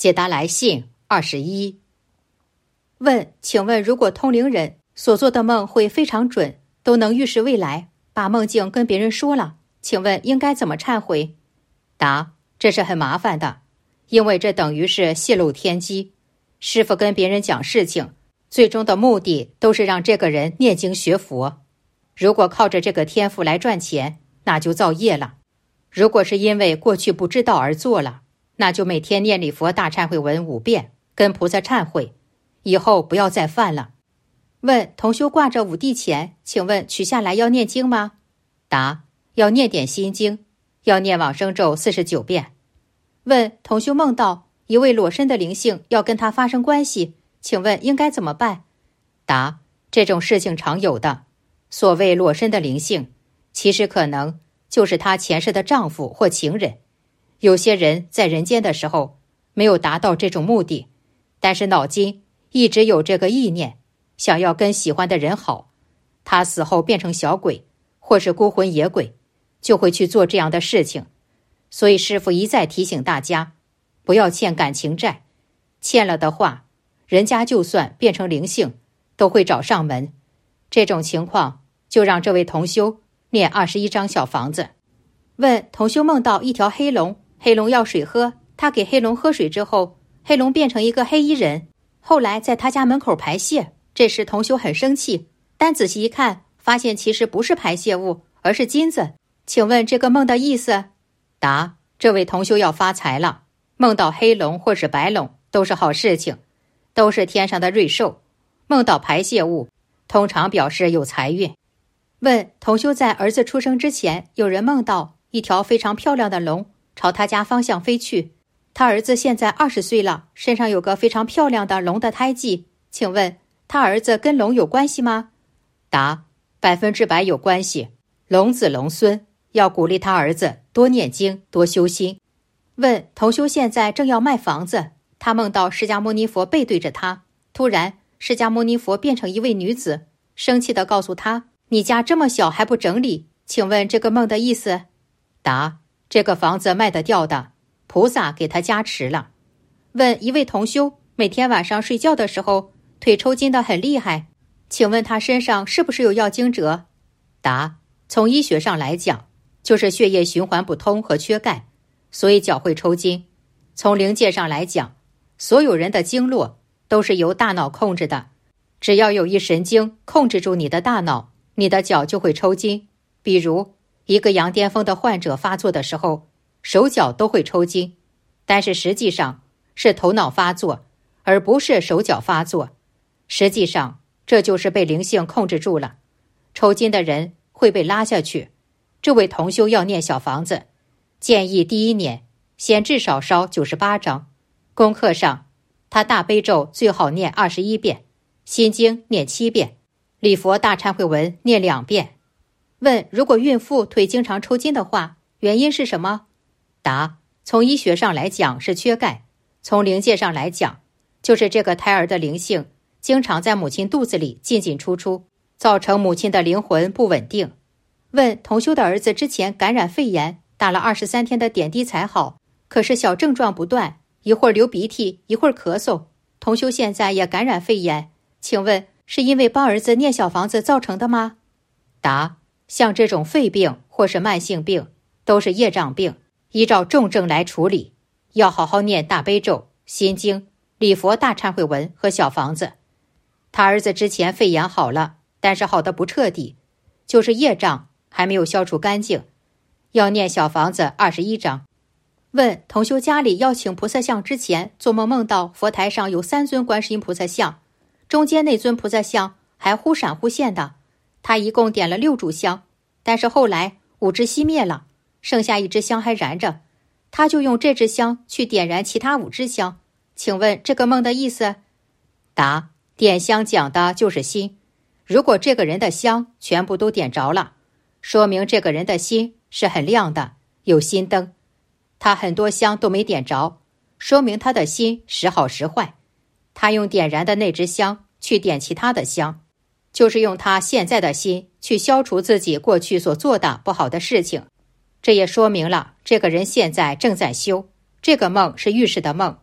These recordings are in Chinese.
解答来信21。问，请问如果通灵人所做的梦会非常准，都能预示未来，把梦境跟别人说了，请问应该怎么忏悔？答，这是很麻烦的，因为这等于是泄露天机。师父跟别人讲事情，最终的目的都是让这个人念经学佛。如果靠着这个天赋来赚钱，那就造业了。如果是因为过去不知道而做了，那就每天念礼佛大忏悔文5遍，跟菩萨忏悔，以后不要再犯了。问，同修挂着5帝钱，请问取下来要念经吗？答，要念点心经，要念往生咒49遍。问，同修梦到一位裸身的灵性要跟他发生关系，请问应该怎么办？答，这种事情常有的。所谓裸身的灵性，其实可能就是她前世的丈夫或情人。有些人在人间的时候没有达到这种目的，但是脑筋一直有这个意念，想要跟喜欢的人好，他死后变成小鬼或是孤魂野鬼，就会去做这样的事情。所以师父一再提醒大家，不要欠感情债，欠了的话，人家就算变成灵性，都会找上门。这种情况就让这位同修念21张小房子。问，同修梦到一条黑龙，黑龙要水喝，他给黑龙喝水之后，黑龙变成一个黑衣人，后来在他家门口排泄。这时同修很生气，但仔细一看，发现其实不是排泄物，而是金子。请问这个梦的意思？答，这位同修要发财了，梦到黑龙或是白龙都是好事情，都是天上的瑞兽。梦到排泄物通常表示有财运。问，同修在儿子出生之前，有人梦到一条非常漂亮的龙朝他家方向飞去，他儿子现在20岁了，身上有个非常漂亮的龙的胎记，请问他儿子跟龙有关系吗？答，100%有关系，龙子龙孙，要鼓励他儿子多念经多修心。问，同修现在正要卖房子，他梦到释迦牟尼佛背对着他，突然释迦牟尼佛变成一位女子，生气地告诉他，你家这么小还不整理，请问这个梦的意思？答，这个房子卖得掉的，菩萨给他加持了。问，一位同修每天晚上睡觉的时候腿抽筋得很厉害，请问他身上是不是有要经者？答，从医学上来讲，就是血液循环不通和缺钙，所以脚会抽筋。从灵界上来讲，所有人的经络都是由大脑控制的，只要有一神经控制住你的大脑，你的脚就会抽筋。比如一个羊癫疯的患者发作的时候，手脚都会抽筋，但是实际上是头脑发作，而不是手脚发作。实际上这就是被灵性控制住了，抽筋的人会被拉下去。这位同修要念小房子，建议第1年先至少烧98章。功课上，他大悲咒最好念21遍，心经念7遍，礼佛大忏悔文念2遍。问，如果孕妇腿经常抽筋的话，原因是什么？答，从医学上来讲是缺钙，从灵界上来讲，就是这个胎儿的灵性经常在母亲肚子里进进出出，造成母亲的灵魂不稳定。问，同修的儿子之前感染肺炎，打了23天的点滴才好，可是小症状不断，一会儿流鼻涕，一会儿咳嗽。同修现在也感染肺炎，请问是因为帮儿子念小房子造成的吗？答，像这种肺病或是慢性病都是业障病，依照重症来处理，要好好念大悲咒、心经、礼佛大忏悔文和小房子。他儿子之前肺炎好了，但是好的不彻底，就是业障还没有消除干净，要念小房子21章。问，同修家里要请菩萨像之前，做梦梦到佛台上有3尊观世音菩萨像，中间那尊菩萨像还忽闪忽现的，他一共点了6炷香，但是后来5支熄灭了，剩下1支香还燃着，他就用这支香去点燃其他5支香，请问这个梦的意思？答，点香讲的就是心，如果这个人的香全部都点着了，说明这个人的心是很亮的，有心灯。他很多香都没点着，说明他的心时好时坏。他用点燃的那支香去点其他的香，就是用他现在的心去消除自己过去所做的不好的事情。这也说明了这个人现在正在修，这个梦是预示的梦，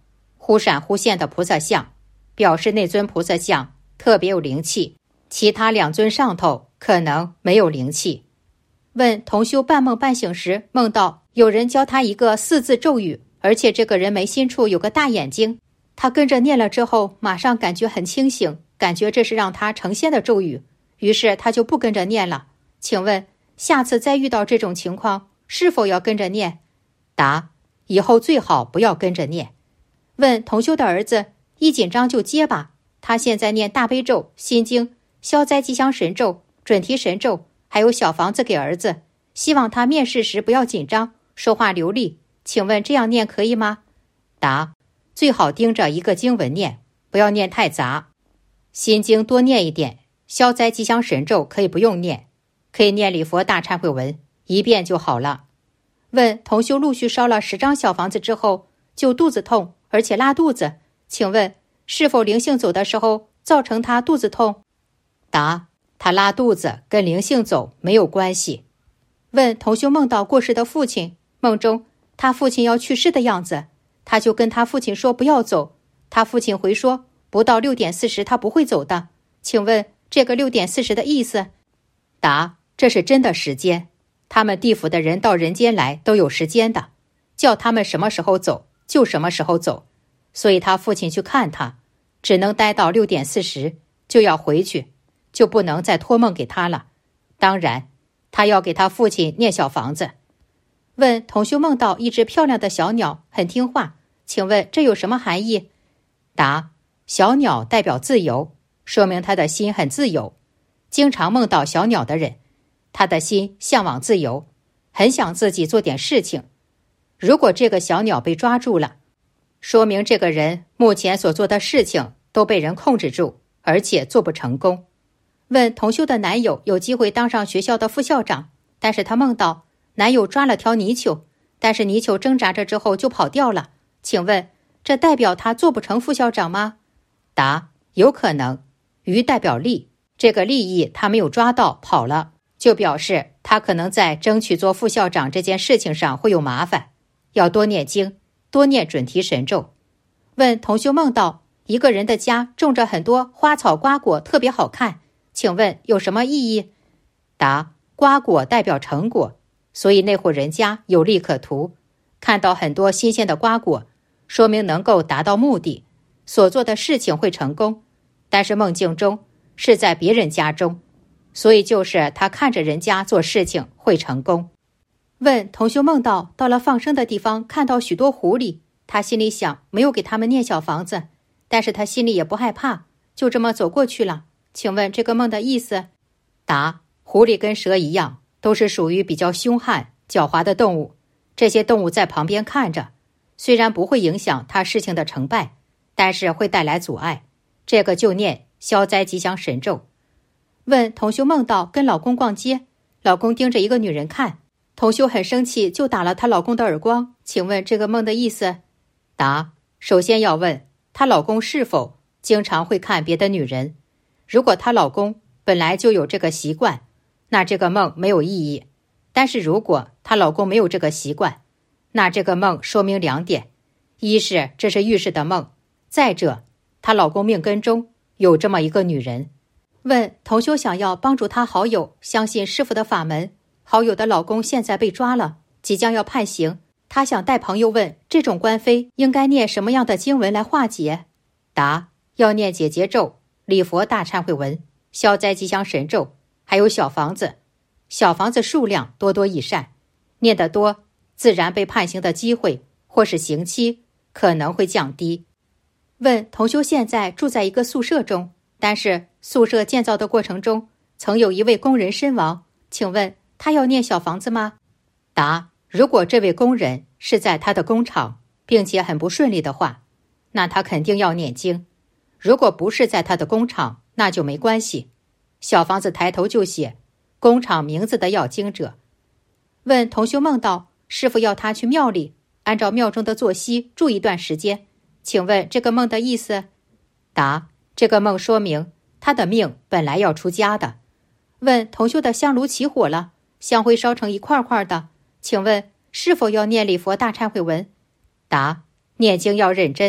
忽闪忽现的菩萨像，表示那尊菩萨像特别有灵气，其他2尊上头可能没有灵气。问同修半梦半醒时，梦到有人教他一个4字咒语，而且这个人眉心处有个大眼睛。他跟着念了之后，马上感觉很清醒，感觉这是让他成仙的咒语，于是他就不跟着念了。请问下次再遇到这种情况，是否要跟着念？答：以后最好不要跟着念。问同修的儿子，一紧张就结巴，他现在念大悲咒、心经、消灾吉祥神咒、准提神咒，还有小房子给儿子，希望他面试时不要紧张，说话流利，请问这样念可以吗？答：最好盯着一个经文念，不要念太杂。心经多念一点，消灾吉祥神咒可以不用念，可以念礼佛大忏悔文1遍就好了。问同修陆续烧了10张小房子之后，就肚子痛，而且拉肚子，请问是否灵性走的时候造成他肚子痛？答：他拉肚子跟灵性走没有关系。问同修梦到过世的父亲，梦中他父亲要去世的样子，他就跟他父亲说不要走，他父亲回说不到6点40他不会走的，请问这个6点40的意思？答：这是真的时间，他们地府的人到人间来都有时间的，叫他们什么时候走就什么时候走，所以他父亲去看他，只能待到6点40就要回去，就不能再托梦给他了。当然他要给他父亲念小房子。问同修梦到一只漂亮的小鸟很听话，请问这有什么含义？答：小鸟代表自由，说明他的心很自由。经常梦到小鸟的人，他的心向往自由，很想自己做点事情。如果这个小鸟被抓住了，说明这个人目前所做的事情都被人控制住，而且做不成功。问同修的男友有机会当上学校的副校长，但是他梦到男友抓了条泥鳅，但是泥鳅挣扎着之后就跑掉了，请问这代表他做不成副校长吗？答：有可能。鱼代表利，这个利益他没有抓到跑了，就表示他可能在争取做副校长这件事情上会有麻烦，要多念经，多念准提神咒。问同修梦到一个人的家种着很多花草瓜果，特别好看，请问有什么意义？答：瓜果代表成果，所以那户人家有利可图，看到很多新鲜的瓜果，说明能够达到目的，所做的事情会成功。但是梦境中是在别人家中，所以就是他看着人家做事情会成功。问同修梦到了放生的地方，看到许多狐狸，他心里想没有给他们念小房子，但是他心里也不害怕，就这么走过去了。请问这个梦的意思？答：狐狸跟蛇一样，都是属于比较凶悍狡猾的动物，这些动物在旁边看着，虽然不会影响他事情的成败，但是会带来阻碍，这个就念消灾吉祥神咒。问同修梦到跟老公逛街，老公盯着一个女人看，同修很生气，就打了她老公的耳光，请问这个梦的意思？答：首先要问她老公是否经常会看别的女人，如果她老公本来就有这个习惯，那这个梦没有意义，但是如果她老公没有这个习惯，那这个梦说明2点，一是这是预示的梦，再者她老公命根中有这么一个女人。问同修想要帮助他好友相信师父的法门，好友的老公现在被抓了，即将要判刑，他想带朋友问这种官非应该念什么样的经文来化解？答：要念解结咒、礼佛大忏悔文、消灾吉祥神咒，还有小房子。小房子数量多多益善，念得多，自然被判刑的机会或是刑期可能会降低。问同修现在住在一个宿舍中，但是宿舍建造的过程中曾有一位工人身亡，请问他要念小房子吗？答：如果这位工人是在他的工厂并且很不顺利的话，那他肯定要念经，如果不是在他的工厂，那就没关系。小房子抬头就写工厂名字的要经者。问同修梦到师父要他去庙里按照庙中的作息住一段时间，请问这个梦的意思？答：这个梦说明他的命本来要出家的。问同修的香炉起火了，香灰烧成一块块的，请问是否要念礼佛大忏悔文？答：念经要认真，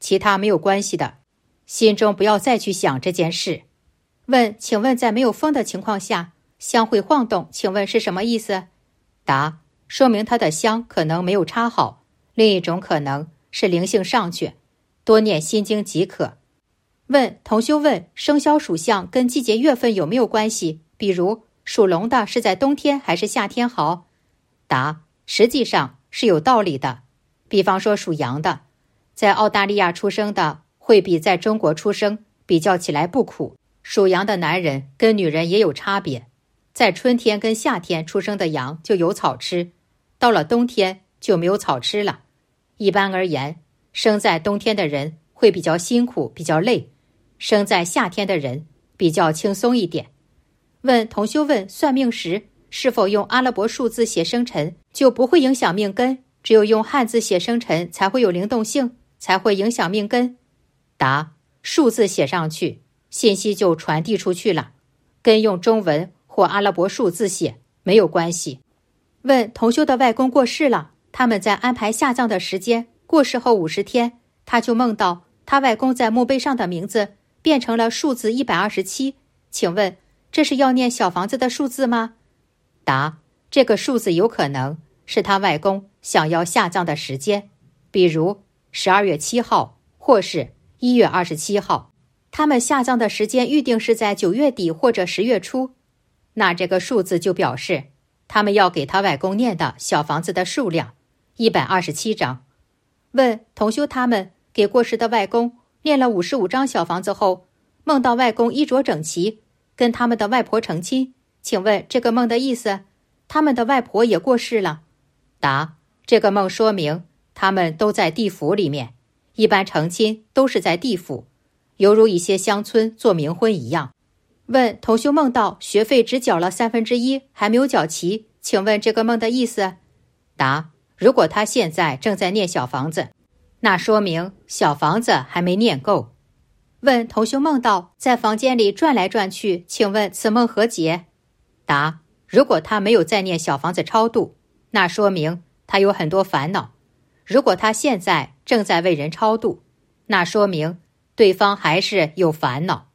其他没有关系的，心中不要再去想这件事。问，请问在没有风的情况下，香会晃动，请问是什么意思？答，说明它的香可能没有插好。另一种可能是灵性上去，多念心经即可。问，同修问，生肖属相跟季节月份有没有关系？比如属龙的是在冬天还是夏天好？答，实际上是有道理的。比方说属羊的，在澳大利亚出生的会比在中国出生比较起来不苦。属羊的男人跟女人也有差别，在春天跟夏天出生的羊就有草吃，到了冬天就没有草吃了。一般而言，生在冬天的人会比较辛苦，比较累，生在夏天的人比较轻松一点。问，同修问，算命时是否用阿拉伯数字写生辰就不会影响命根，只有用汉字写生辰才会有灵动性，才会影响命根？答，数字写上去，信息就传递出去了，跟用中文或阿拉伯数字写没有关系。问，同修的外公过世了，他们在安排下葬的时间，过世后50天，他就梦到他外公在墓碑上的名字变成了数字127，请问这是要念小房子的数字吗？答，这个数字有可能是他外公想要下葬的时间，比如12月7号或是1月27号。他们下葬的时间预定是在9月底或者10月初，那这个数字就表示他们要给他外公念的小房子的数量127张。问，同修他们给过世的外公念了55张小房子后，梦到外公衣着整齐，跟他们的外婆成亲，请问这个梦的意思？他们的外婆也过世了。答，这个梦说明他们都在地府里面，一般成亲都是在地府，犹如一些乡村做冥婚一样。问，同修梦到学费只缴了1/3，还没有缴齐，请问这个梦的意思？答，如果他现在正在念小房子，那说明小房子还没念够。问，同修梦到在房间里转来转去，请问此梦何解？答，如果他没有在念小房子超度，那说明他有很多烦恼；如果他现在正在为人超度，那说明对方还是有烦恼。